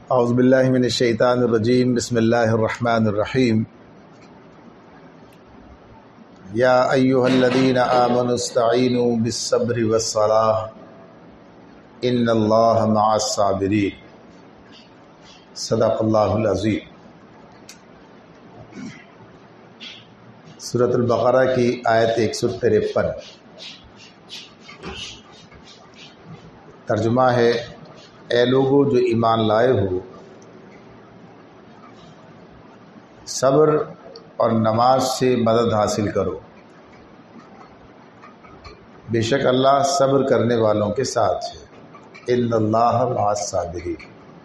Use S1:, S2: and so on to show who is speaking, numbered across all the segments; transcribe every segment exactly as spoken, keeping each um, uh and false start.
S1: اعوذ باللہ من الشیطان الرجیم بسم اللہ الرحمن الرحیم یا ایہا الذین آمنوا استعینوا بالصبر والصلاۃ ان اللہ مع الصابرین۔ صدق اللہ العظیم۔ سورۃ البقرہ کی آیت ایک سو تریپن، ترجمہ ہے: اے لوگو جو ایمان لائے ہو، صبر اور نماز سے مدد حاصل کرو، بے شک اللہ صبر کرنے والوں کے ساتھ ہے، ان اللہ مع الصابرین۔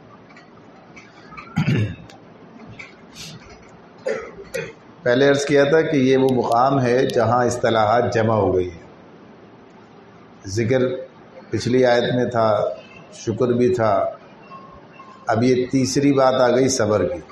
S1: پہلے عرض کیا تھا کہ یہ وہ مقام ہے جہاں اصطلاحات جمع ہو گئی ہیں۔ ذکر پچھلی آیت میں تھا، شکر بھی تھا، اب یہ تیسری بات آ گئی صبر کی،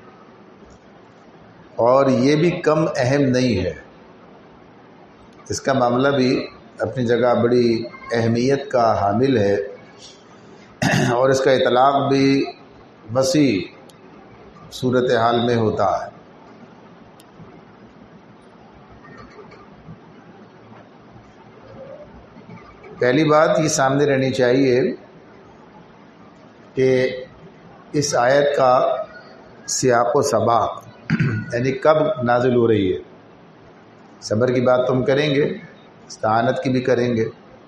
S1: اور یہ بھی کم اہم نہیں ہے۔ اس کا معاملہ بھی اپنی جگہ بڑی اہمیت کا حامل ہے، اور اس کا اطلاق بھی وسیع صورتحال میں ہوتا ہے۔ پہلی بات یہ سامنے رہنی چاہیے کہ اس آیت کا سیاق و سباق یعنی کب نازل ہو رہی ہے۔ صبر کی بات تو ہم کریں گے، استعانت کی بھی کریں گے۔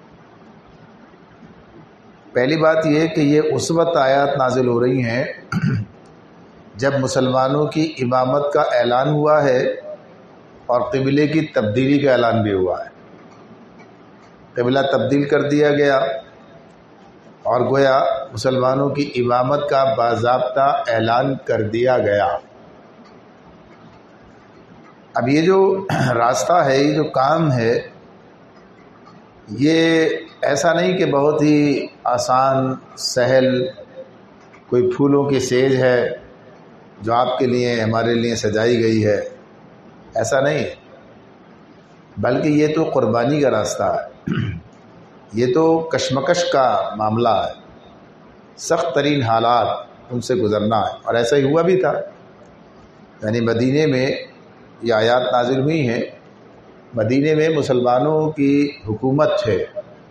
S1: پہلی بات یہ ہے کہ یہ اس وقت آیات نازل ہو رہی ہیں جب مسلمانوں کی امامت کا اعلان ہوا ہے اور قبلے کی تبدیلی کا اعلان بھی ہوا ہے۔ قبلہ تبدیل کر دیا گیا اور گویا مسلمانوں کی امامت کا باضابطہ اعلان کر دیا گیا۔ اب یہ جو راستہ ہے، یہ جو کام ہے، یہ ایسا نہیں کہ بہت ہی آسان سہل کوئی پھولوں کی سیج ہے جو آپ کے لیے ہمارے لیے سجائی گئی ہے، ایسا نہیں ہے، بلکہ یہ تو قربانی کا راستہ ہے، یہ تو کشمکش کا معاملہ ہے، سخت ترین حالات ان سے گزرنا ہے، اور ایسا ہی ہوا بھی تھا۔ یعنی مدینے میں یہ آیات نازل ہوئی ہیں، مدینے میں مسلمانوں کی حکومت ہے،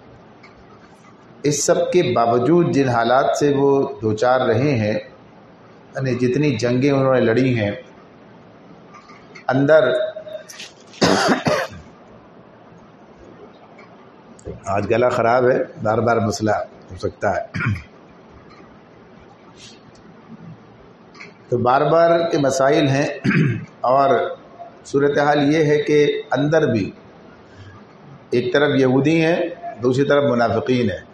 S1: اس سب کے باوجود جن حالات سے وہ دوچار رہے ہیں، یعنی جتنی جنگیں انہوں نے لڑی ہیں، اندر آج گلا خراب ہے، بار بار مسئلہ ہو سکتا ہے، تو بار بار کے مسائل ہیں، اور صورتحال یہ ہے کہ اندر بھی ایک طرف یہودی ہیں، دوسری طرف منافقین ہیں۔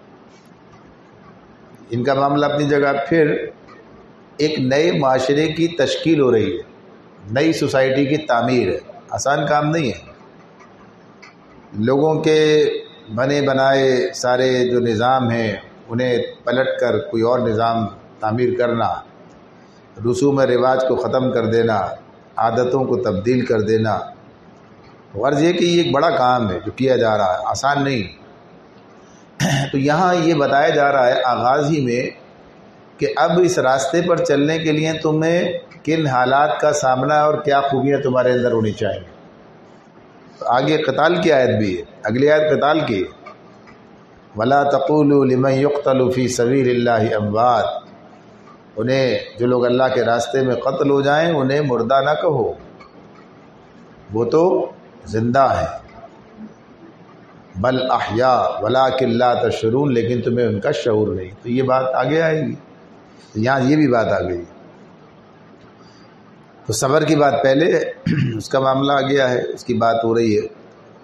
S1: ان کا معاملہ اپنی جگہ، پھر ایک نئے معاشرے کی تشکیل ہو رہی ہے، نئی سوسائٹی کی تعمیر ہے، آسان کام نہیں ہے۔ لوگوں کے بنے بنائے سارے جو نظام ہیں انہیں پلٹ کر کوئی اور نظام تعمیر کرنا، رسوم رواج کو ختم کر دینا، عادتوں کو تبدیل کر دینا، غرض یہ کہ یہ ایک بڑا کام ہے جو کیا جا رہا ہے، آسان نہیں۔ تو یہاں یہ بتایا جا رہا ہے آغاز ہی میں کہ اب اس راستے پر چلنے کے لیے تمہیں کن حالات کا سامنا اور کیا خوبیاں تمہارے اندر ہونی چاہیے۔ آگے قتال کی آیت بھی ہے، اگلی آیت قتال کی ہے، وَلَا تَقُولُوا لِمَنْ يُقْتَلُ فِي سَبِيلِ اللَّهِ أَمْوَاتٌ، انہیں جو لوگ اللہ کے راستے میں قتل ہو جائیں انہیں مردہ نہ کہو، وہ تو زندہ ہیں، بل احیاء وَلَٰكِن لَا تَشْعُرُونَ، لیکن تمہیں ان کا شعور نہیں۔ تو یہ بات آگے آئے گی، یہاں یہ بھی بات آ گئی۔ تو صبر کی بات پہلے ہے، اس کا معاملہ آ گیا ہے، اس کی بات ہو رہی ہے۔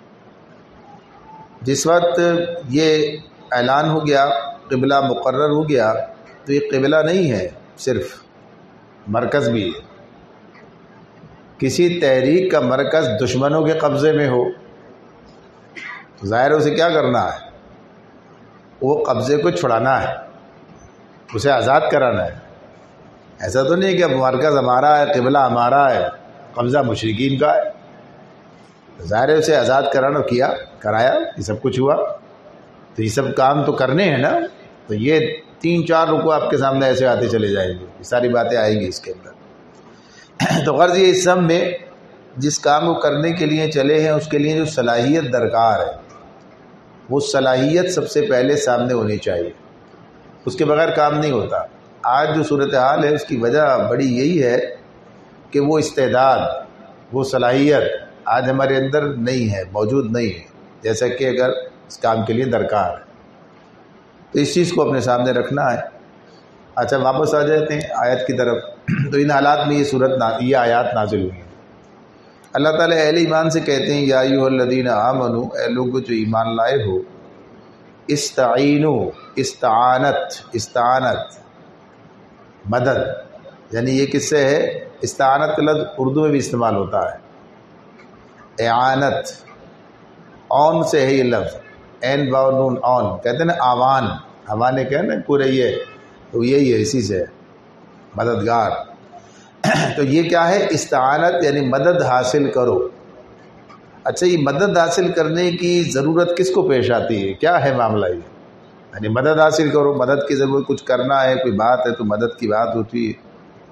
S1: جس وقت یہ اعلان ہو گیا، قبلہ مقرر ہو گیا، تو یہ قبلہ نہیں ہے صرف، مرکز بھی ہے۔ کسی تحریک کا مرکز دشمنوں کے قبضے میں ہو تو ظاہر اسے کیا کرنا ہے، وہ قبضے کو چھڑانا ہے، اسے آزاد کرانا ہے۔ ایسا تو نہیں کہ اب مرکز ہمارا ہے، قبلہ ہمارا ہے، قبضہ مشرکین کا ہے۔ ظاہر ہے اسے آزاد کرانا، کیا کرایا، یہ سب کچھ ہوا، تو یہ سب کام تو کرنے ہیں نا۔ تو یہ تین چار رکوع آپ کے سامنے ایسے آتے چلے جائیں گے، یہ ساری باتیں آئیں گی اس کے اندر۔ تو غرض یہ اس سب میں جس کام کو کرنے کے لیے چلے ہیں اس کے لیے جو صلاحیت درکار ہے وہ صلاحیت سب سے پہلے سامنے ہونی چاہیے، اس کے بغیر کام نہیں ہوتا۔ آج جو صورتحال ہے اس کی وجہ بڑی یہی ہے کہ وہ استعداد، وہ صلاحیت آج ہمارے اندر نہیں ہے، موجود نہیں ہے جیسا کہ اگر اس کام کے لیے درکار ہے۔ تو اس چیز کو اپنے سامنے رکھنا ہے۔ اچھا واپس آ جاتے ہیں آیت کی طرف۔ تو ان حالات میں یہ صورت یہ آیات نازل ہوئی ہیں۔ اللہ تعالیٰ اہل ایمان سے کہتے ہیں یا ایھا الذین آمنوا، اے لوگو جو ایمان لائے ہو، استعینوا، استعانت، استعانت مدد، یعنی یہ کس سے ہے؟ استعانت کا لفظ اردو میں بھی استعمال ہوتا ہے، اعانت، اون سے ہے یہ لفظ، این با نون اون، کہتے ہیں نا آوان، آوان نے کہا نا پورے یہ، تو یہی ہے، اسی سے مددگار۔ تو یہ کیا ہے؟ استعانت یعنی مدد حاصل کرو۔ اچھا یہ مدد حاصل کرنے کی ضرورت کس کو پیش آتی ہے؟ کیا ہے معاملہ یہ؟ یعنی مدد حاصل کرو، مدد کی ضرورت، کچھ کرنا ہے، کوئی بات ہے تو مدد کی بات ہوتی ہے۔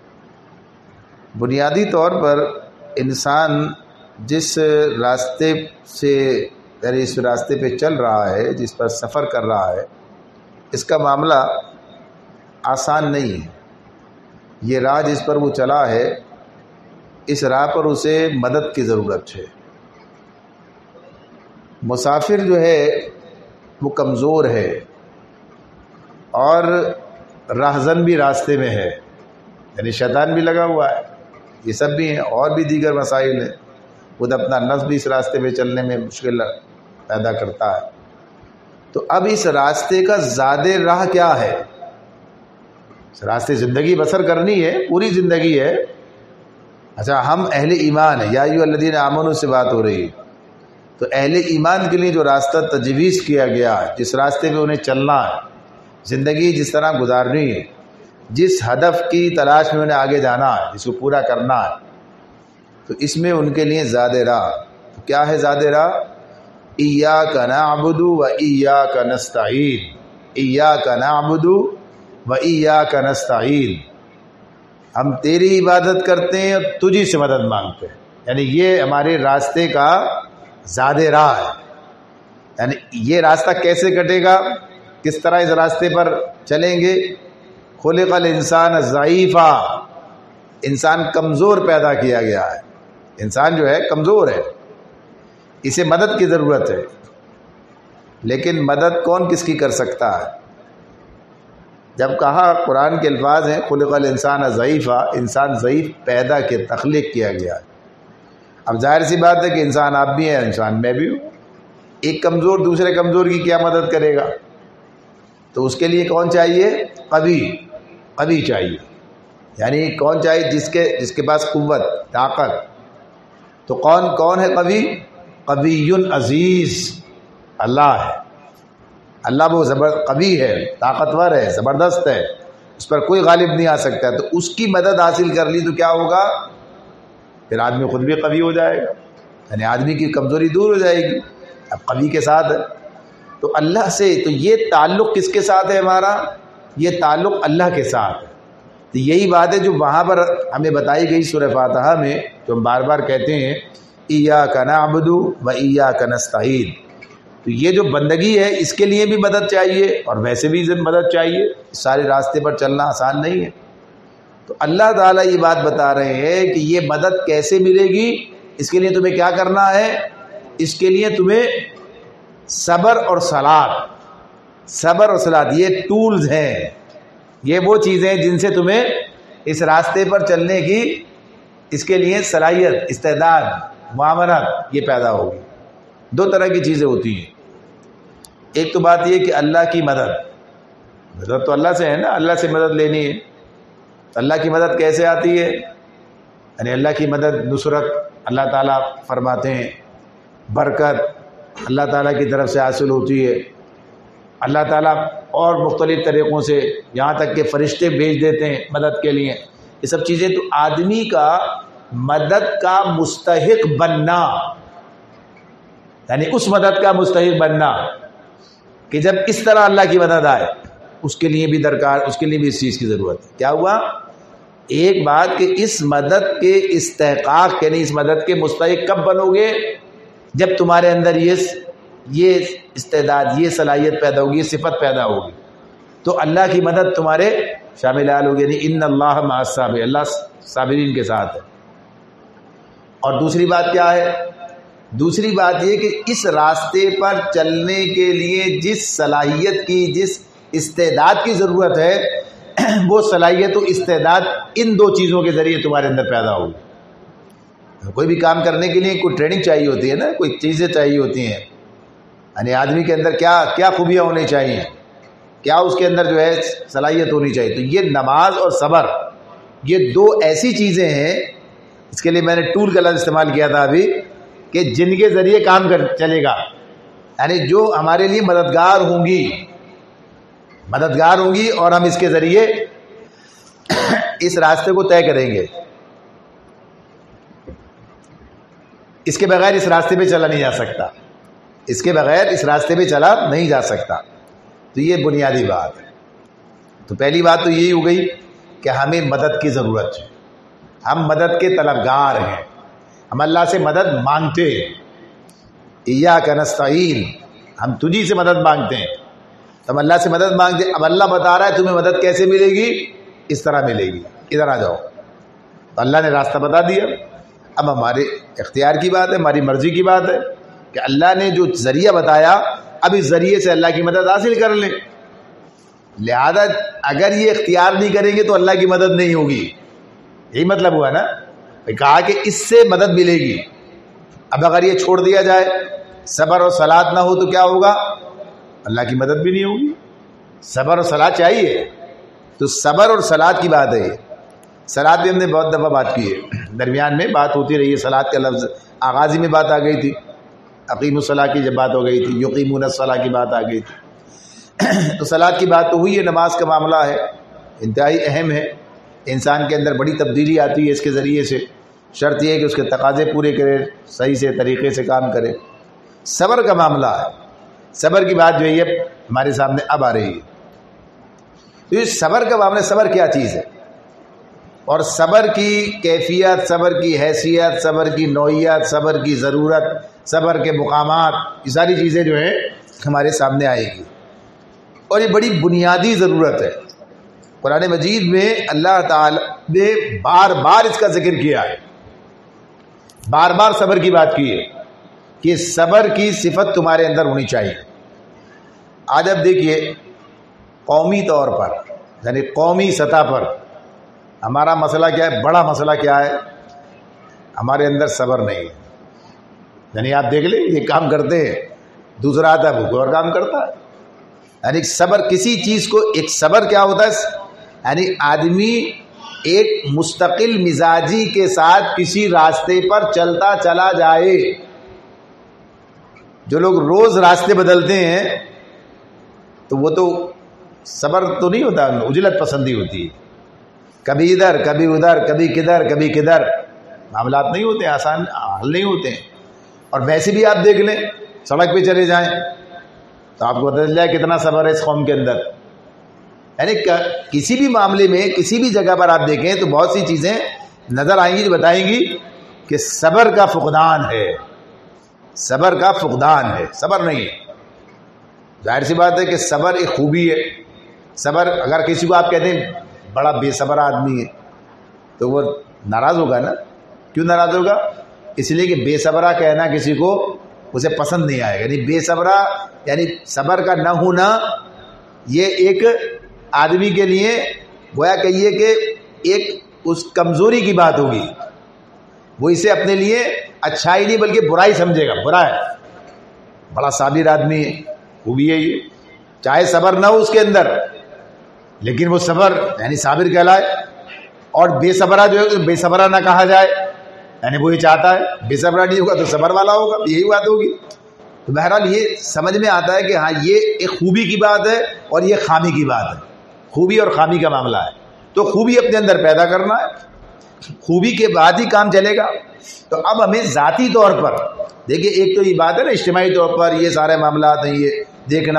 S1: بنیادی طور پر انسان جس راستے سے یعنی اس راستے پہ چل رہا ہے، جس پر سفر کر رہا ہے، اس کا معاملہ آسان نہیں ہے۔ یہ راہ جس پر وہ چلا ہے، اس راہ پر اسے مدد کی ضرورت ہے۔ مسافر جو ہے وہ کمزور ہے اور راہزن بھی راستے میں ہے، یعنی شیطان بھی لگا ہوا ہے، یہ سب بھی ہیں، اور بھی دیگر مسائل ہیں، خود اپنا نفس بھی اس راستے پہ چلنے میں مشکل پیدا کرتا ہے۔ تو اب اس راستے کا زاد راہ کیا ہے؟ اس راستے زندگی بسر کرنی ہے، پوری زندگی ہے۔ اچھا ہم اہل ایمان ہیں، یا ایھا الذین آمنوا سے بات ہو رہی ہے، تو اہل ایمان کے لیے جو راستہ تجویز کیا گیا ہے، جس راستے پہ انہیں چلنا ہے، زندگی جس طرح گزارنی ہے، جس ہدف کی تلاش میں انہیں آگے جانا ہے، جس کو پورا کرنا ہے، تو اس میں ان کے لیے زاد راہ تو کیا ہے؟ زاد راہ ایاک نعبد و ایاک نستعین، ایاک نعبد و ایاک نستعین، ہم تیری عبادت کرتے ہیں اور تجھی سے مدد مانگتے ہیں، یعنی یہ ہمارے راستے کا زاد راہ ہے۔ یعنی یہ راستہ کیسے کٹے گا، کس طرح اس راستے پر چلیں گے؟ خلق الانسان ضعیفا، انسان کمزور پیدا کیا گیا ہے، انسان جو ہے کمزور ہے، اسے مدد کی ضرورت ہے۔ لیکن مدد کون کس کی کر سکتا ہے؟ جب کہا قرآن کے الفاظ ہیں خلق الانسان ضعیفا، انسان ضعیف پیدا کے تخلیق کیا گیا ہے۔ اب ظاہر سی بات ہے کہ انسان آپ بھی ہیں، انسان میں بھی ہوں، ایک کمزور دوسرے کمزور کی کیا مدد کرے گا؟ تو اس کے لیے کون چاہیے؟ قوی، قوی چاہیے، یعنی کون چاہیے؟ جس کے جس کے پاس قوت، طاقت۔ تو کون کون ہے قوی؟ قوی عزیز، اللہ ہے۔ اللہ وہ زبر قوی ہے، طاقتور ہے، زبردست ہے، اس پر کوئی غالب نہیں آ سکتا۔ تو اس کی مدد حاصل کر لی تو کیا ہوگا؟ پھر آدمی خود بھی قوی ہو جائے گا، یعنی آدمی کی کمزوری دور ہو جائے گی، اب قوی کے ساتھ ہے۔ تو اللہ سے، تو یہ تعلق کس کے ساتھ ہے ہمارا؟ یہ تعلق اللہ کے ساتھ ہے۔ تو یہی بات ہے جو وہاں پر ہمیں بتائی گئی سورہ فاتحہ میں، جو ہم بار بار کہتے ہیں ایاک نعبد و ایاک نستعین۔ تو یہ جو بندگی ہے اس کے لیے بھی مدد چاہیے اور ویسے بھی مدد چاہیے، سارے راستے پر چلنا آسان نہیں ہے۔ تو اللہ تعالیٰ یہ بات بتا رہے ہیں کہ یہ مدد کیسے ملے گی، اس کے لیے تمہیں کیا کرنا ہے؟ اس کے لیے تمہیں صبر اور صلات، صبر اور صلات یہ ٹولز ہیں، یہ وہ چیزیں جن سے تمہیں اس راستے پر چلنے کی، اس کے لیے صلاحیت، استعداد، معاونت یہ پیدا ہوگی۔ دو طرح کی چیزیں ہوتی ہیں، ایک تو بات یہ کہ اللہ کی مدد، مدد تو اللہ سے ہے نا، اللہ سے مدد لینی ہے۔ اللہ کی مدد کیسے آتی ہے؟ یعنی اللہ کی مدد، نصرت اللہ تعالیٰ فرماتے ہیں، برکت اللہ تعالیٰ کی طرف سے حاصل ہوتی ہے۔ اللہ تعالیٰ اور مختلف طریقوں سے، یہاں تک کہ فرشتے بھیج دیتے ہیں مدد کے لیے، یہ سب چیزیں۔ تو آدمی کا مدد کا مستحق بننا، یعنی اس مدد کا مستحق بننا کہ جب اس طرح اللہ کی مدد آئے، اس کے لیے بھی درکار، اس کے لیے بھی اس چیز کی ضرورت ہے۔ کیا ہوا؟ ایک بات کہ اس مدد کے استحقاق یعنی اس مدد کے مستحق کب بنو گے؟ جب تمہارے اندر یہ یہ استعداد، یہ صلاحیت پیدا ہوگی، یہ صفت پیدا ہوگی، تو اللہ کی مدد تمہارے شامل حال ہوگی۔ یعنی ان اللہ مع الصابرین، اللہ صابرین کے ساتھ ہے۔ اور دوسری بات کیا ہے؟ دوسری بات یہ کہ اس راستے پر چلنے کے لیے جس صلاحیت کی، جس استعداد کی ضرورت ہے، وہ صلاحیت و استعداد ان دو چیزوں کے ذریعے تمہارے اندر پیدا ہوگی۔ کوئی بھی کام کرنے کے لیے کوئی ٹریننگ چاہیے ہوتی ہے نا، کوئی چیزیں چاہیے ہوتی ہیں، یعنی آدمی کے اندر کیا کیا خوبیاں ہونی چاہیے، کیا اس کے اندر جو ہے صلاحیت ہونی چاہیے۔ تو یہ نماز اور صبر، یہ دو ایسی چیزیں ہیں، اس کے لیے میں نے ٹول کا لفظ استعمال کیا تھا ابھی، کہ جن کے ذریعے کام کر چلے گا، یعنی جو ہمارے لیے مددگار ہوں گی مددگار ہوں گی اور ہم اس کے ذریعے اس راستے کو طے کریں گے۔ اس کے بغیر اس راستے پہ چلا نہیں جا سکتا، اس کے بغیر اس راستے پہ چلا نہیں جا سکتا۔ تو یہ بنیادی بات ہے۔ تو پہلی بات تو یہی ہو گئی کہ ہمیں مدد کی ضرورت ہے، ہم مدد کے طلبگار ہیں، ہم اللہ سے مدد مانگتے ہیں۔ ایاک نستعین، ہم تجھی سے مدد مانگتے ہیں، ہم اللہ سے مدد مانگتے ہیں۔ اب اللہ بتا رہا ہے تمہیں مدد کیسے ملے گی، اس طرح ملے گی، ادھر آ جاؤ۔ تو اللہ نے راستہ بتا دیا، اب ہمارے اختیار کی بات ہے، ہماری مرضی کی بات ہے کہ اللہ نے جو ذریعہ بتایا اب اس ذریعے سے اللہ کی مدد حاصل کر لیں۔ لہذا اگر یہ اختیار نہیں کریں گے تو اللہ کی مدد نہیں ہوگی، یہی مطلب ہوا نا، کہا کہ اس سے مدد ملے گی۔ اب اگر یہ چھوڑ دیا جائے، صبر اور صلات نہ ہو تو کیا ہوگا؟ اللہ کی مدد بھی نہیں ہوگی۔ صبر اور صلات چاہیے، تو صبر اور صلات کی بات ہے۔ یہ صلات بھی ہم نے بہت دفعہ بات کی ہے، درمیان میں بات ہوتی رہی ہے، صلات کا لفظ آغازی میں بات آ گئی تھی، اقیم الصلاۃ کی جب بات ہو گئی تھی، یقیمون الصلاۃ کی بات آ گئی تھی۔ تو صلات کی بات تو ہوئی ہے، نماز کا معاملہ ہے، انتہائی اہم ہے، انسان کے اندر بڑی تبدیلی آتی ہے اس کے ذریعے سے۔ شرط یہ ہے کہ اس کے تقاضے پورے کرے، صحیح سے طریقے سے کام کرے۔ صبر کا معاملہ ہے، صبر کی بات جو ہے یہ ہمارے سامنے اب آ رہی ہے۔ تو یہ صبر کا معاملہ، صبر کیا چیز ہے اور صبر کی کیفیت، صبر کی حیثیت، صبر کی نوعیت، صبر کی ضرورت، صبر کے مقامات، یہ ساری چیزیں جو ہیں ہمارے سامنے آئے گی، اور یہ بڑی بنیادی ضرورت ہے۔ قرآن مجید میں اللہ تعالی نے بار بار اس کا ذکر کیا ہے، بار بار صبر کی بات کی ہے کہ صبر کی صفت تمہارے اندر ہونی چاہیے۔ آج اب دیکھیے قومی طور پر، یعنی قومی سطح پر ہمارا مسئلہ کیا ہے، بڑا مسئلہ کیا ہے؟ ہمارے اندر صبر نہیں ہے۔ یعنی آپ دیکھ لیں، یہ کام کرتے ہیں، دوسرا آتا ہے وہ کوئی اور کام کرتا ہے۔ یعنی صبر کسی چیز کو، ایک صبر کیا ہوتا ہے، یعنی آدمی ایک مستقل مزاجی کے ساتھ کسی راستے پر چلتا چلا جائے۔ جو لوگ روز راستے بدلتے ہیں تو وہ تو صبر تو نہیں ہوتا، عجلت پسندی ہوتی ہے، کبھی ادھر کبھی ادھر، کبھی کدھر کبھی کدھر، معاملات نہیں ہوتے، آسان حل نہیں ہوتے ہیں۔ اور ویسے بھی آپ دیکھ لیں، سڑک پہ چلے جائیں تو آپ کو پتہ چل جائے کتنا صبر ہے اس قوم کے اندر۔ یعنی کسی بھی معاملے میں، کسی بھی جگہ پر آپ دیکھیں تو بہت سی چیزیں نظر آئیں گی جو بتائیں گی کہ صبر کا فقدان ہے، صبر کا فقدان ہے، صبر نہیں ہے۔ ظاہر سی بات ہے کہ صبر ایک خوبی ہے۔ صبر، اگر کسی کو آپ کہتے ہیں بڑا بے صبر آدمی ہے تو وہ ناراض ہوگا نا۔ کیوں ناراض ہوگا؟ اس لیے کہ بے صبرہ کہنا کسی کو اسے پسند نہیں آئے گا۔ یعنی بے صبرہ یعنی صبر کا نہ ہونا، یہ ایک آدمی کے لیے گویا کہیے کہ ایک اس کمزوری کی بات ہوگی، وہ اسے اپنے لیے اچھائی نہیں بلکہ برائی سمجھے گا، برا ہے۔ بڑا صابر آدمی ہے، خوبی ہے یہ، چاہے صبر نہ ہو اس کے اندر لیکن وہ صبر یعنی صابر کہلائے۔ اور بے صبرہ جو ہے بے صبرہ نہ کہا جائے، یعنی وہ یہ چاہتا ہے بے صبرہ نہیں ہوگا تو صبر والا ہوگا، یہی بات ہوگی۔ تو بہرحال یہ سمجھ میں آتا ہے کہ ہاں یہ ایک خوبی کی بات ہے اور یہ خامی کی بات ہے، خوبی اور خامی کا معاملہ ہے۔ تو خوبی اپنے اندر پیدا کرنا ہے، خوبی کے بعد ہی کام چلے گا۔ تو اب ہمیں ذاتی طور پر دیکھیے، ایک تو یہ بات ہے نا اجتماعی طور پر یہ سارے معاملات ہیں، یہ دیکھنا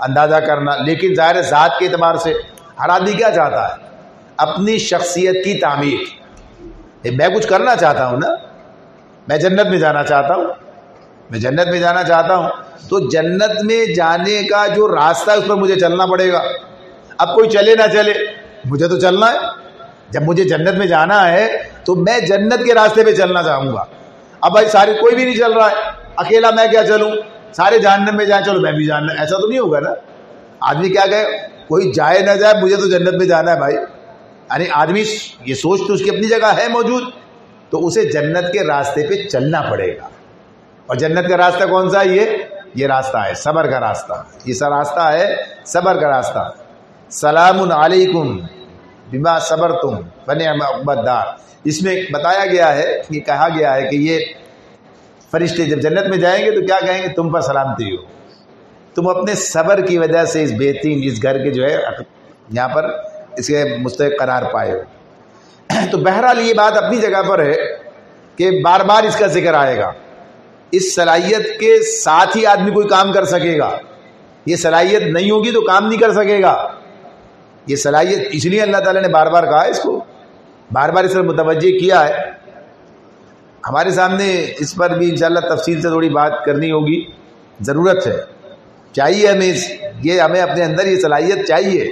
S1: اندازہ کرنا. لیکن ظاہر ذات کے اعتبار سے ہر آدمی کیا چاہتا ہے؟ اپنی شخصیت کی تعمیر. میں کچھ کرنا چاہتا ہوں نا, میں جنت میں جانا چاہتا ہوں, میں جنت میں جانا چاہتا ہوں تو جنت میں جانے کا جو راستہ ہے اس پر مجھے چلنا پڑے گا. اب کوئی چلے نہ چلے, مجھے تو چلنا ہے. جب مجھے جنت میں جانا ہے تو میں جنت کے راستے پہ چلنا چاہوں گا. اب بھائی سارے کوئی بھی نہیں چل رہا ہے, اکیلا میں کیا چلوں, سارے جہنم میں جائیں چلو میں بھی جاننا, ایسا تو نہیں ہوگا نا. آدمی کیا کہے, کوئی جائے نہ جائے مجھے تو جنت میں جانا ہے بھائی. یعنی آدمی یہ سوچ تو اس کی اپنی جگہ ہے موجود, تو اسے جنت کے راستے پہ چلنا پڑے گا. اور جنت کا راستہ کون سا ہے؟ یہ یہ راستہ ہے صبر کا راستہ. یہ سا راستہ ہے صبر کا راستہ. سلام علیکم بما صبرتم ونعم عقبی الدار. اس میں بتایا گیا ہے, یہ کہا گیا ہے کہ یہ فرشتے جب جنت میں جائیں گے تو کیا کہیں گے, تم پر سلامتی ہو, تم اپنے صبر کی وجہ سے اس بہترین اس گھر کے جو ہے یہاں پر اس کے مستحق قرار پائے ہو. تو بہرحال یہ بات اپنی جگہ پر ہے کہ بار بار اس کا ذکر آئے گا. اس صلاحیت کے ساتھ ہی آدمی کوئی کام کر سکے گا. یہ صلاحیت نہیں ہوگی تو کام نہیں کر سکے گا. یہ صلاحیت اس لیے اللہ تعالیٰ نے بار بار کہا, اس کو بار بار اس پر متوجہ کیا ہے. ہمارے سامنے اس پر بھی انشاءاللہ تفصیل سے تھوڑی بات کرنی ہوگی, ضرورت ہے, چاہیے ہمیں اس یہ ہمیں اپنے اندر یہ صلاحیت چاہیے.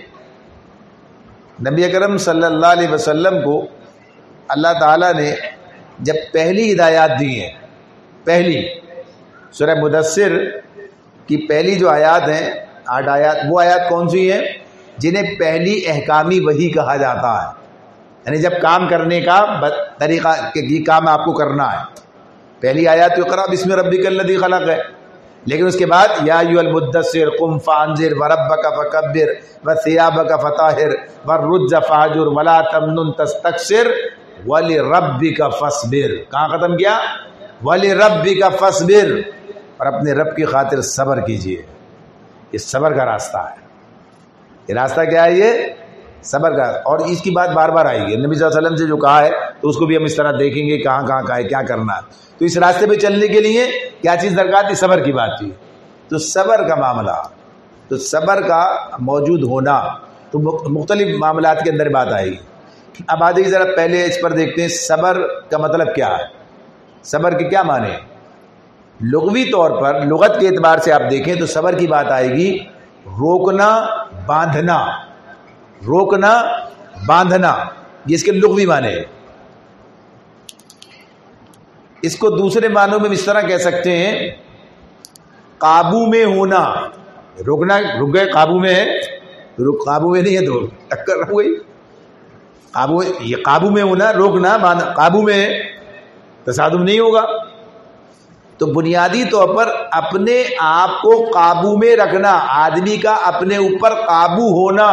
S1: نبی اکرم صلی اللہ علیہ وسلم کو اللہ تعالیٰ نے جب پہلی ہدایات دی ہیں, پہلی سورہ مدثر کی پہلی جو آیات ہیں آٹھ آیات, وہ آیات کون سی ہیں جنہیں پہلی احکامی وحی کہا جاتا ہے. یعنی جب کام کرنے کا طریقہ کہ یہ کام آپ کو کرنا ہے, پہلی آیات اقرأ بسم ربک الذی خلق ہے. لیکن اس کے بعد یا ایھا المدثر قم فانذر وربک فکبر وثیابک فطہر والرجز فاہجر ولا تمنن تستکثر ولربک فاصبر. کہاں ختم کیا؟ وَلِرَبِّكَ فَاصْبِرْ, اور اپنے رب کی خاطر صبر کیجئے. یہ صبر کا راستہ ہے. یہ راستہ کیا ہے؟ یہ صبر کا. اور اس کی بات بار بار آئے گی. نبی صلی اللہ علیہ وسلم سے جو کہا ہے تو اس کو بھی ہم اس طرح دیکھیں گے کہاں کہاں کہا ہے, کیا کرنا ہے. تو اس راستے پہ چلنے کے لیے کیا چیز درکار تھی؟ صبر کی بات تھی. تو صبر کا معاملہ, تو صبر کا موجود ہونا, تو مختلف معاملات کے اندر بات آئے گی. اب آ جائیے ذرا پہلے اس پر دیکھتے ہیں صبر کا مطلب کیا ہے. صبر کے کیا معنی ہے لغوی طور پر؟ لغت کے اعتبار سے آپ دیکھیں تو صبر کی بات آئے گی روکنا, باندھنا. روکنا, باندھنا, یہ اس کے لغوی معنی ہے. اس کو دوسرے معنوں میں اس طرح کہہ سکتے ہیں قابو میں ہونا. روکنا, رک گئے, قابو میں ہے, قابو میں نہیں ہے تو ٹکر ہو گئی. قابو, یہ قابو میں ہونا, روکنا, قابو میں ہے, تصادم نہیں ہوگا. تو بنیادی طور پر اپنے آپ کو قابو میں رکھنا, آدمی کا اپنے اوپر قابو ہونا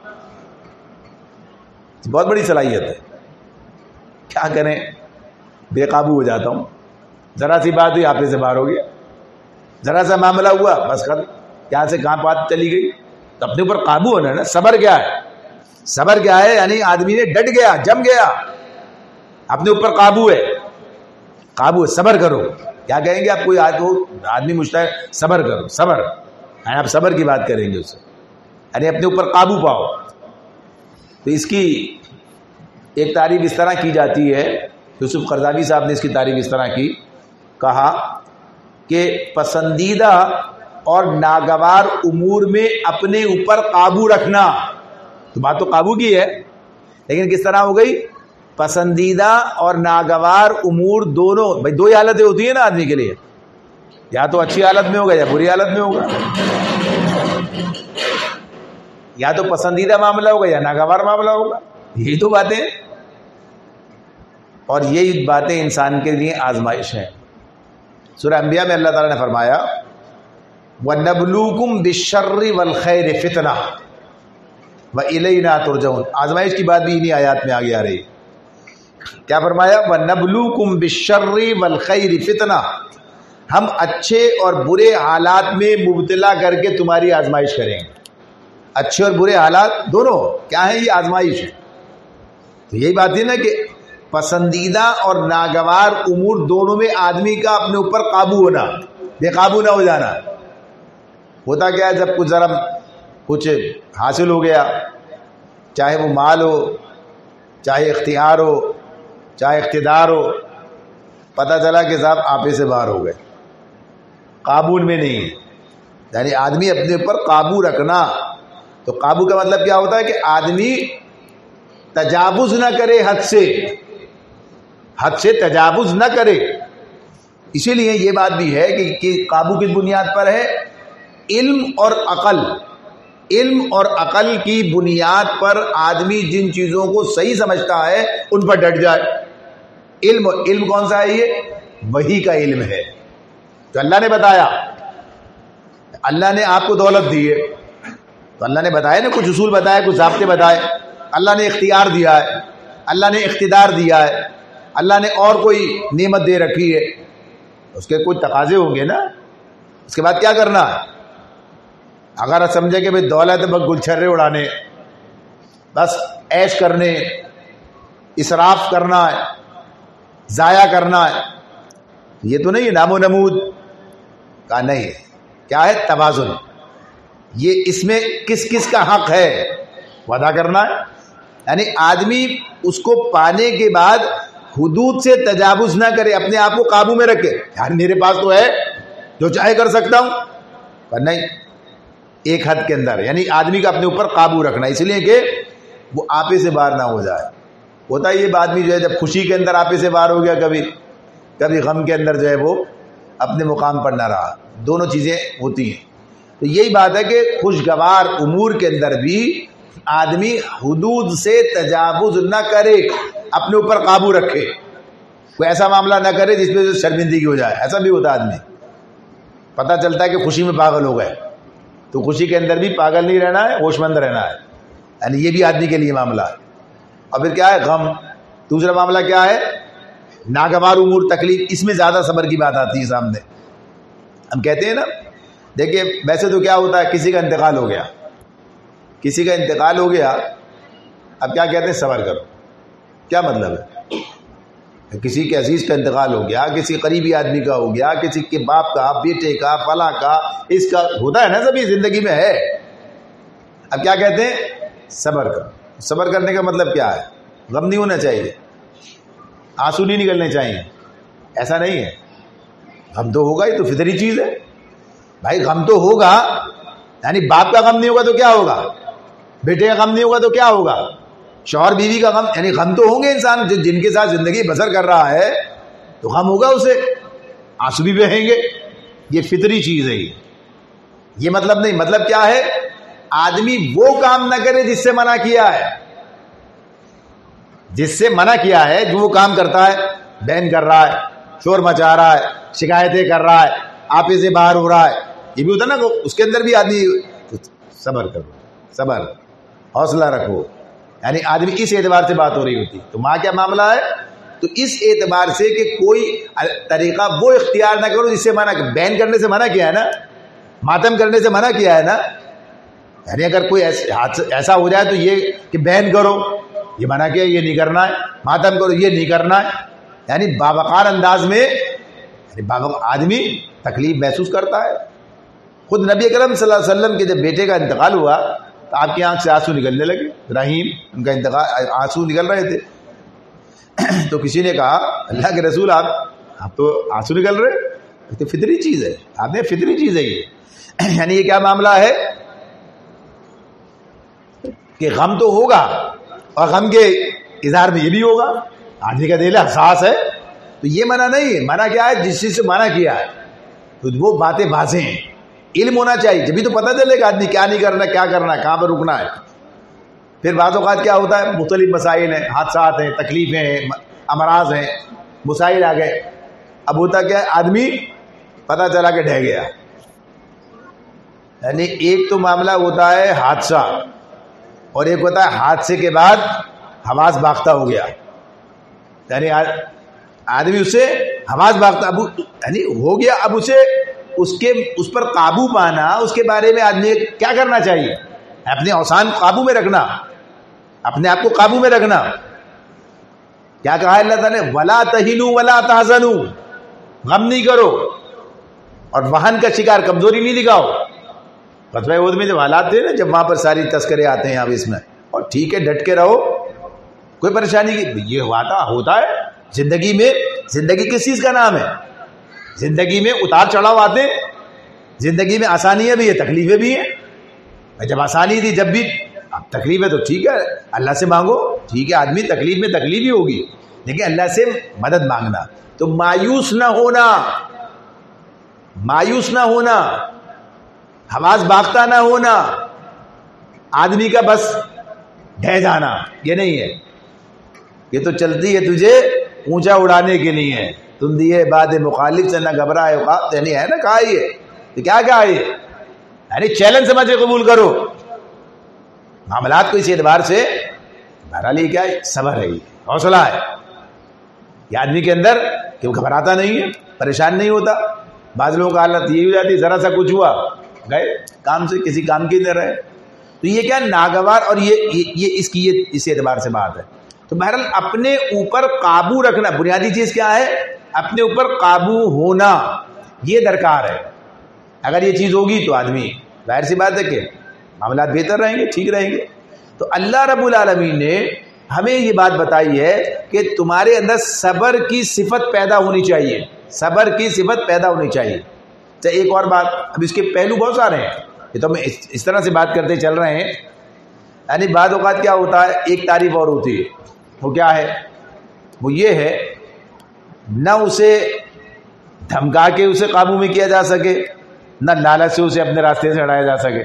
S1: بہت بڑی صلاحیت ہے. کیا کریں, بے قابو ہو جاتا ہوں, ذرا سی بات ہوئی آپ سے باہر ہو گیا, ذرا سا معاملہ ہوا بس کر کہاں سے کہاں بات چلی گئی. تو اپنے اوپر قابو ہونا ہے نا. صبر کیا ہے؟ صبر کیا ہے؟ یعنی آدمی نے ڈٹ گیا, جم گیا, اپنے اوپر قابو ہے. قابو, صبر کرو. کیا کہیں گے آپ؟ کوئی آدمی مجھتا ہے صبر کرو, صبر, آپ صبر کی بات کریں گے اسے, یعنی اپنے اوپر قابو پاؤ. تو اس کی ایک تعریف اس طرح کی جاتی ہے, یوسف قرضاوی صاحب نے اس کی تعریف اس طرح کی, کہا کہ پسندیدہ اور ناگوار امور میں اپنے اوپر قابو رکھنا. تو بات تو قابو کی ہے, لیکن کس طرح ہو گئی؟ پسندیدہ اور ناگوار امور دونوں. بھائی دو ہی حالتیں ہوتی ہیں نا آدمی کے لیے, یا تو اچھی حالت میں ہوگا یا بری حالت میں ہوگا, یا تو پسندیدہ معاملہ ہوگا یا ناگوار معاملہ ہوگا. یہی تو باتیں, اور یہی باتیں انسان کے لیے آزمائش ہیں. سورہ انبیاء میں اللہ تعالیٰ نے فرمایا وَنَبْلُوكُمْ بِالشَّرِّ وَالْخَيْرِ فِتْنَةً وَإِلَيْنَا تُرْجَعُونَ. آزمائش کی بات بھی انہی آیات میں آگے آ رہی ہے. کیا فرمایا؟ وَنَبْلُوكُمْ بِالشَّرِّ وَالْخَيْرِ فِتْنَةً, ہم اچھے اور برے حالات میں مبتلا کر کے تمہاری آزمائش کریں گے. اچھے اور برے حالات دونوں کیا ہیں؟ یہ آزمائش ہے. تو یہی بات ہے نا کہ پسندیدہ اور ناگوار امور دونوں میں آدمی کا اپنے اوپر قابو ہونا, بے قابو نہ ہو جانا. ہوتا کیا ہے جب کچھ ذرا کچھ حاصل ہو گیا، چاہے وہ مال ہو، چاہے اختیار ہو، چاہے اقتدار ہو، پتہ چلا کہ صاحب آپے سے باہر ہو گئے، قابو میں نہیں ہے. یعنی آدمی اپنے اوپر قابو رکھنا. تو قابو کا مطلب کیا ہوتا ہے کہ آدمی تجاوز نہ کرے حد سے، حد سے تجاوز نہ کرے. اسی لیے یہ بات بھی ہے کہ, کہ قابو کس بنیاد پر ہے؟ علم اور عقل. علم اور عقل کی بنیاد پر آدمی جن چیزوں کو صحیح سمجھتا ہے ان پر ڈٹ جائے. علم علم کون سا ہے؟ یہ وحی کا علم ہے جو اللہ نے بتایا. اللہ نے آپ کو دولت دی ہے تو اللہ نے بتایا نا، کچھ اصول بتائے، کچھ ضابطے بتائے. اللہ نے اختیار دیا ہے، اللہ نے اقتدار دیا ہے، اللہ نے اور کوئی نعمت دے رکھی ہے، اس کے کچھ تقاضے ہوں گے نا. اس کے بعد کیا کرنا ہے؟ اگر سمجھے کہ بھئی دولت بس گلچھرے اڑانے، بس عیش کرنے، اسراف کرنا ہے، ضائع کرنا ہے، یہ تو نہیں ہے نام و نمود کا. نہیں ہے، کیا ہے؟ توازن. یہ اس میں کس کس کا حق ہے وہ ادا کرنا ہے. یعنی آدمی اس کو پانے کے بعد حدود سے تجاوز نہ کرے، اپنے آپ کو قابو میں رکھے. یار میرے پاس تو ہے، جو چاہے کر سکتا ہوں، پر نہیں، ایک حد کے اندر. یعنی آدمی کا اپنے اوپر قابو رکھنا، اس لیے کہ وہ آپے سے باہر نہ ہو جائے. ہوتا ہے یہ آدمی جو ہے جب خوشی کے اندر آپے سے باہر ہو گیا، کبھی کبھی غم کے اندر جو ہے وہ اپنے مقام پر نہ رہا. دونوں چیزیں ہوتی ہیں. تو یہی بات ہے کہ خوشگوار امور کے اندر بھی آدمی حدود سے تجاوز نہ کرے، اپنے اوپر قابو رکھے. کوئی ایسا معاملہ نہ کرے جس پہ شرمندگی ہو جائے. ایسا بھی ہوتا ہے آدمی، پتہ چلتا ہے کہ خوشی میں پاگل ہو گئے، تو خوشی کے اندر بھی پاگل نہیں رہنا ہے، ہوش مند رہنا ہے. یعنی یہ بھی آدمی کے لیے معاملہ ہے. اور پھر کیا ہے؟ غم. دوسرا معاملہ کیا ہے؟ ناگوار امور، تکلیف. اس میں زیادہ صبر کی بات آتی ہے سامنے. ہم کہتے ہیں نا، دیکھیے ویسے تو کیا ہوتا ہے، کسی کا انتقال ہو گیا، کسی کا انتقال ہو گیا، اب کیا کہتے ہیں؟ صبر کرو. کیا مطلب ہے؟ کسی کے عزیز کا انتقال ہو گیا، کسی قریبی آدمی کا ہو گیا، کسی کے باپ کا، بیٹے کا، فلاں کا، اس کا ہوتا ہے نا، سبھی زندگی میں ہے. اب کیا کہتے ہیں؟ صبر کرو. صبر کرنے کا مطلب کیا ہے؟ غم نہیں ہونا چاہیے، آنسو نہیں نکلنے چاہیے. ایسا نہیں ہے. غم تو ہوگا، یہ تو فطری چیز ہے بھائی. غم تو ہوگا. یعنی باپ کا غم نہیں ہوگا تو کیا ہوگا؟ بیٹے کا غم نہیں ہوگا تو کیا ہوگا؟ شوہر بیوی کا غم. یعنی غم تو ہوں گے. انسان جن کے ساتھ زندگی بسر کر رہا ہے تو غم ہوگا اسے، آنسو بھی بہیں گے. یہ فطری چیز ہے. یہ یہ مطلب نہیں. مطلب کیا ہے؟ آدمی وہ کام نہ کرے جس سے منع کیا ہے. جس سے منع کیا ہے، جو وہ کام کرتا ہے، بین کر رہا ہے، شور مچا رہا ہے، شکایتیں کر رہا ہے، آپے سے باہر ہو رہا ہے، یہ بھی ہوتا نا. اس کے اندر بھی آدمی صبر کرو، صبر، حوصلہ رکھو. یعنی آدمی اس اعتبار سے بات ہو رہی ہوتی. تو ماں کیا معاملہ ہے؟ تو اس اعتبار سے کہ کوئی طریقہ وہ اختیار نہ کرو جس سے منع. بین کرنے سے منع کیا ہے نا، ماتم کرنے سے منع کیا ہے نا. یعنی اگر کوئی ایسا ہو جائے تو یہ کہ بین کرو، یہ منع کیا، یہ نہیں کرنا ہے. ماتم کرو، یہ نہیں کرنا ہے. یعنی باوقار انداز میں آدمی تکلیف محسوس کرتا ہے. خود نبی اکرم صلی اللہ علیہ وسلم کے جب بیٹے کا انتقال ہوا تو آپ کی آنکھ سے آنسو نکلنے لگے. ابراہیم ان کا انتقال، آنسو نکل رہے تھے. تو کسی نے کہا اللہ کے رسول آپ آپ تو آنسو نکل رہے، تو فطری چیز ہے. آپ نے فطری چیز ہے یہ. یعنی یہ کیا معاملہ ہے کہ غم تو ہوگا، اور غم کے اظہار میں یہ بھی ہوگا. آدمی کا دل حساس ہے تو یہ منع نہیں ہے. منع کیا ہے؟ جس چیز سے منع کیا ہے تو وہ باتیں واضح ہیں. علم ہونا چاہیے، جبھی تو پتہ چلے گا آدمی کیا نہیں کرنا، کیا کرنا ہے، کہاں پر رکنا ہے. پھر بعض اوقات کیا ہوتا ہے، مختلف مسائل ہیں، حادثات ہیں، تکلیفیں ہیں، امراض ہیں، مسائل آ گئے. اب ہوتا کیا ہے، آدمی پتہ چلا کہ ڈہ گیا. یعنی ایک تو معاملہ ہوتا ہے حادثہ، اور ایک ہوتا ہے حادثے کے بعد حواس باختہ ہو گیا. یعنی آدمی اس سے حواس باختہ اب یعنی ہو گیا. اب اسے اس کے اس پر قابو پانا، اس کے بارے میں آدمی کیا کرنا چاہیے؟ اپنے اوسان قابو میں رکھنا، اپنے آپ کو قابو میں رکھنا. کیا کہا ہے اللہ تعالیٰ نے؟ وَلَا تَهِنُوا وَلَا تَحْزَنُوا. غم نہیں کرو اور وہن کا شکار، کمزوری نہیں دکھاؤ. غزوہ احد میں جب حالات تھے نا، جب وہاں پر ساری تذکرے آتے ہیں اب اس میں، اور ٹھیک ہے ڈٹ کے رہو، کوئی پریشانی کی یہ ہوا تھا ہوتا ہے زندگی میں. زندگی کس چیز کا نام ہے؟ زندگی میں اتار چڑھاؤ آتے ہیں، زندگی میں آسانیاں بھی ہیں تکلیفیں بھی ہیں. جب آسانی تھی جب بھی، اب تکلیف ہے تو ٹھیک ہے اللہ سے مانگو، ٹھیک ہے آدمی تکلیف میں تکلیف ہی ہوگی، لیکن اللہ سے مدد مانگنا. تو مایوس نہ ہونا، مایوس نہ ہونا، حواس باختہ نہ ہونا، آدمی کا بس ڈہ جانا یہ نہیں ہے. یہ تو چلتی ہے تجھے اونچا اڑانے کے لیے ہے. تم دیے باد مخالف سے نہ گھبرائے اوقات، یعنی ہے نا کہا یہ کیا کیا ہے، یعنی چیلنج سمجھ کے قبول کرو. معاملات کو اس اعتبار سے بہرحال یہ کیا ہے، صبر ہے، یہ حوصلہ ہے یہ آدمی کے اندر کہ وہ گھبراتا نہیں ہے، پریشان نہیں ہوتا. بعض لوگوں کا حالت یہ ہو جاتی ذرا سا کچھ ہوا گئے کام سے، کسی کام کی طرح ہے. تو یہ کیا ناگوار، اور یہ یہ اس کی یہ اس اعتبار سے بات ہے. تو بہرحال اپنے اوپر قابو رکھنا، بنیادی چیز کیا ہے؟ اپنے اوپر قابو ہونا یہ درکار ہے. اگر یہ چیز ہوگی تو آدمی ظاہر سی بات ہے کہ معاملات بہتر رہیں گے، ٹھیک رہیں گے. تو اللہ رب العالمین نے ہمیں یہ بات بتائی ہے کہ تمہارے اندر صبر کی صفت پیدا ہونی چاہیے، صبر کی صفت پیدا ہونی چاہیے. تو ایک اور بات، اب اس کے پہلو بہت سارے ہیں، یہ تو ہم اس طرح سے بات کرتے چل رہے ہیں. یعنی بعض اوقات کیا ہوتا ہے، ایک تعریف اور ہوتی ہے، وہ کیا ہے؟ وہ یہ ہے نہ اسے دھمکا کے اسے قابو میں کیا جا سکے، نہ لالچ سے اسے اپنے راستے سے ہٹایا جا سکے.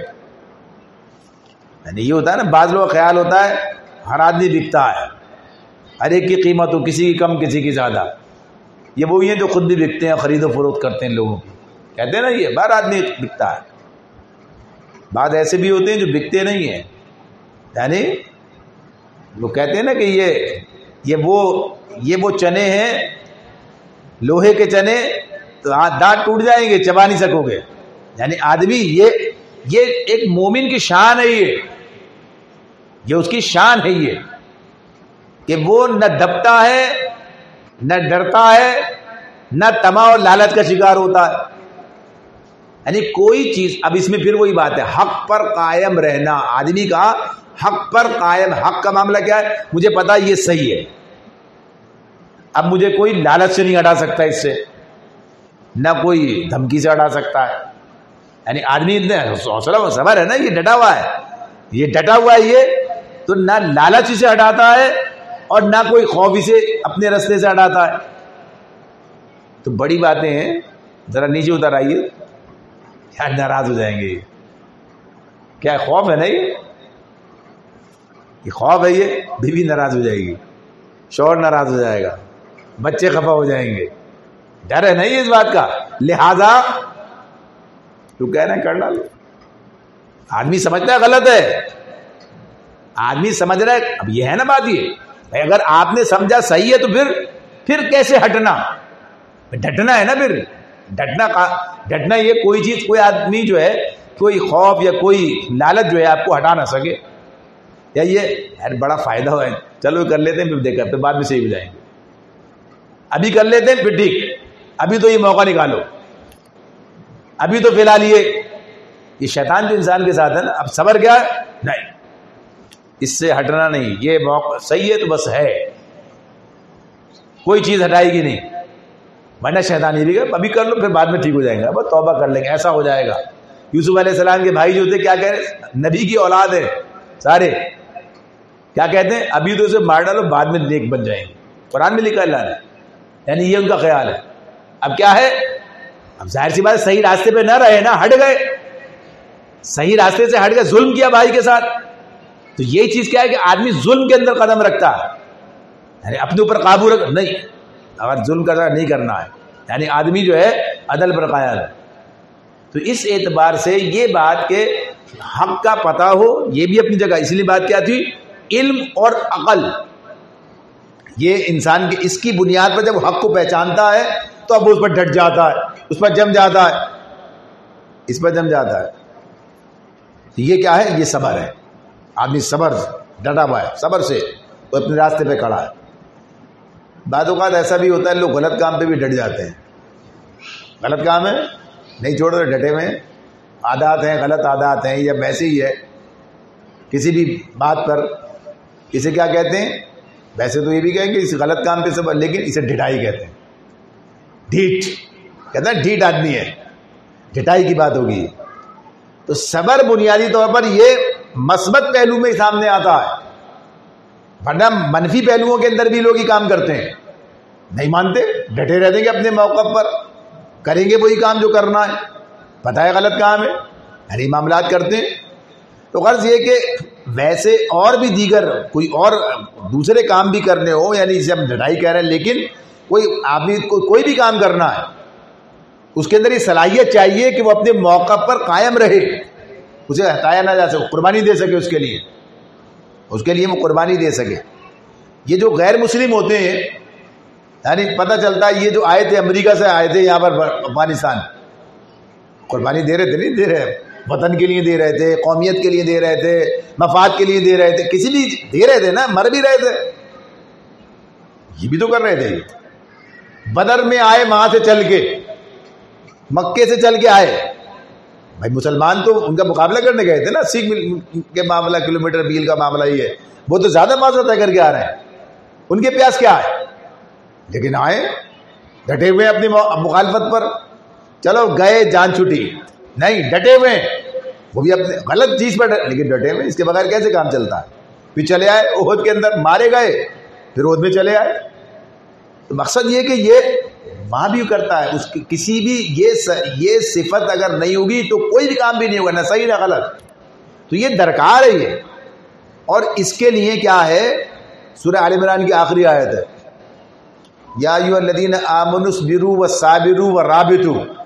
S1: یعنی یہ ہوتا ہے نا، بعض لوگ خیال ہوتا ہے ہر آدمی بکتا ہے، ہر ایک کی قیمت ہو، کسی کی کم کسی کی زیادہ. یہ وہی ہیں جو خود بھی بکتے ہیں، خرید و فروخت کرتے ہیں لوگوں کی، کہتے ہیں نا یہ ہر آدمی بکتا ہے. بعض ایسے بھی ہوتے ہیں جو بکتے نہیں ہیں، یعنی وہ کہتے ہیں نا کہ یہ یہ وہ یہ وہ چنے ہیں لوہے کے چنے، تو دانت ٹوٹ جائیں گے، چبا نہیں سکو گے. یعنی آدمی یہ یہ ایک مومن کی شان ہے، یہ یہ اس کی شان ہے یہ کہ وہ نہ دبتا ہے، نہ ڈرتا ہے، نہ طمع اور لالچ کا شکار ہوتا ہے. یعنی کوئی چیز، اب اس میں پھر وہی بات ہے حق پر قائم رہنا. آدمی کا حق پر قائم، حق کا معاملہ کیا ہے؟ مجھے پتا یہ صحیح ہے، اب مجھے کوئی لالچ سے نہیں ہٹا سکتا، اس سے نہ کوئی دھمکی سے ہٹا سکتا ہے. یعنی آدمی اتنے حوصلہ و صبر ہے نا، یہ ڈٹا ہوا ہے، یہ ڈٹا ہوا ہے، یہ تو نہ لالچ سے ہٹاتا ہے اور نہ کوئی خوف سے اپنے رستے سے ہٹاتا ہے. تو بڑی باتیں ہیں، ذرا نیچے اتر آئیے، کیا ناراض ہو جائیں گے. کیا خوف ہے نا، یہ یہ خوف ہے، یہ بیوی ناراض ہو جائے گی، شوہر ناراض ہو جائے گا، بچے خفا ہو جائیں گے، ڈر ہے نہیں اس بات کا. لہذا تو کہہ رہے ہیں کر ڈالو. آدمی سمجھتا ہے غلط ہے، آدمی سمجھ رہا ہے. اب یہ ہے نا بات، یہ اگر آپ نے سمجھا صحیح ہے تو پھر پھر کیسے ہٹنا؟ ڈٹنا ہے نا. پھر ڈٹنا ڈٹنا یہ کوئی چیز، کوئی آدمی جو ہے کوئی خوف یا کوئی لالچ جو ہے آپ کو ہٹا نہ سکے، یا یہ یار بڑا فائدہ ہوا ہے چلو کر لیتے ہیں، پھر دیکھا پھر بعد میں صحیح ہو جائیں گے، ابھی کر لیتے ہیں پھر ٹھیک، ابھی تو یہ موقع نکالو، ابھی تو فی الحال یہ یہ شیطان جو انسان کے ساتھ ہے نا. اب صبر کیا ہے؟ نہیں، اس سے ہٹنا نہیں، یہ موقع صحیح ہے تو بس ہے، کوئی چیز ہٹائے گی نہیں، ورنہ شیطان یہ بھی کہ ابھی کر لو پھر بعد میں ٹھیک ہو جائیں گے، اب توبہ کر لیں گے، ایسا ہو جائے گا. یوسف علیہ السلام کے بھائی جو تھے کیا کہہ رہے، نبی کی اولاد ہے سارے، کیا کہتے ہیں ابھی تو اسے مار ڈالو بعد میں نیک بن جائیں گے. قرآن میں لکھا اللہ نے، یعنی یہ ان کا خیال ہے. اب کیا ہے، اب ظاہر سی بات صحیح راستے پہ نہ رہے نا، ہٹ گئے، صحیح راستے سے ہٹ گئے، ظلم کیا بھائی کے ساتھ. تو یہ چیز کیا ہے کہ آدمی ظلم کے اندر قدم رکھتا ہے، یعنی اپنے اوپر قابو رکھ نہیں، اگر ظلم کا نہیں کرنا ہے، یعنی آدمی جو ہے عدل پر قائم ہے. تو اس اعتبار سے یہ بات کہ حق کا پتہ ہو یہ بھی اپنی جگہ. اس لیے بات کیا تھی، علم اور عقل، یہ انسان کے اس کی بنیاد پر جب حق کو پہچانتا ہے تو اب اس پر ڈٹ جاتا ہے، اس پر جم جاتا ہے، اس پر جم جاتا ہے. یہ کیا ہے، یہ صبر ہے. آدمی صبر ڈٹا ہوا ہے، صبر سے وہ اپنے راستے پہ کھڑا ہے. بعض اوقات ایسا بھی ہوتا ہے لوگ غلط کام پہ بھی ڈٹ جاتے ہیں، غلط کام ہے نہیں چھوڑ رہے، ڈٹے ہوئے ہیں، عادات ہیں، غلط عادات ہیں، یا ویسے ہی ہے کسی بھی بات پر اسے کیا کہتے ہیں؟ ویسے تو یہ بھی کہیں گے اس غلط کام پہ سب، لیکن اسے ڈھٹائی کہتے ہیں. ڈھیٹ کہتے ہیں، ڈھیٹ آدمی ہے، ڈھٹائی کی بات ہوگی. تو صبر بنیادی طور پر یہ مثبت پہلو میں سامنے آتا ہے، ورنہ منفی پہلوؤں کے اندر بھی لوگ ہی کام کرتے ہیں، نہیں مانتے، ڈٹے رہتے ہیں کہ اپنے موقف پر کریں گے وہی کام جو کرنا ہے، پتہ ہے غلط کام ہے، یعنی معاملات کرتے ہیں. تو غرض یہ کہ ویسے اور بھی دیگر کوئی اور دوسرے کام بھی کرنے ہو، یعنی اسے ہم ڈٹائی کہہ رہے ہیں، لیکن کوئی آدمی کو کوئی بھی کام کرنا ہے اس کے اندر یہ صلاحیت چاہیے کہ وہ اپنے موقع پر قائم رہے، اسے ہٹایا نہ جا سکے، قربانی دے سکے اس کے لیے اس کے لیے وہ قربانی دے سکے. یہ جو غیر مسلم ہوتے ہیں، یعنی پتہ چلتا ہے یہ جو آئے تھے امریکہ سے آئے تھے یہاں پر افغانستان، قربانی دے رہے تھے، نہیں دے رہے، وطن کے لیے دے رہے تھے، قومیت کے لیے دے رہے تھے، مفاد کے لیے دے رہے تھے، کسی بھی دے رہے تھے نا، مر بھی رہے تھے، یہ بھی تو کر رہے تھے. بدر میں آئے وہاں سے چل کے، مکے سے چل کے آئے، بھائی مسلمان تو ان کا مقابلہ کرنے گئے تھے نا، سکھ کے معاملہ کلومیٹر میل کا معاملہ یہ ہے، وہ تو زیادہ معذرت طے کر کے آ رہے ہیں، ان کے پیاس کیا ہے، لیکن آئے ڈٹے ہوئے اپنی مخالفت پر. چلو گئے جان چھٹی، نہیں ڈٹے ہوئے، وہ بھی اپنے غلط چیز پر لیکن ڈٹے ہوئے، اس کے بغیر کیسے کام چلتا ہے. پھر چلے آئے احد کے اندر، مارے گئے، پھر احد میں چلے آئے. تو مقصد یہ کہ یہ وہاں بھی کرتا ہے، اس کی کسی بھی یہ یہ صفت اگر نہیں ہوگی تو کوئی بھی کام بھی نہیں ہوگا، نہ صحیح نہ غلط. تو یہ درکار ہے یہ. اور اس کے لیے کیا ہے، سورہ آل عمران کی آخری آیت ہے، یا ایھا الذین آمنوا اصبروا وصابروا ورابطوا.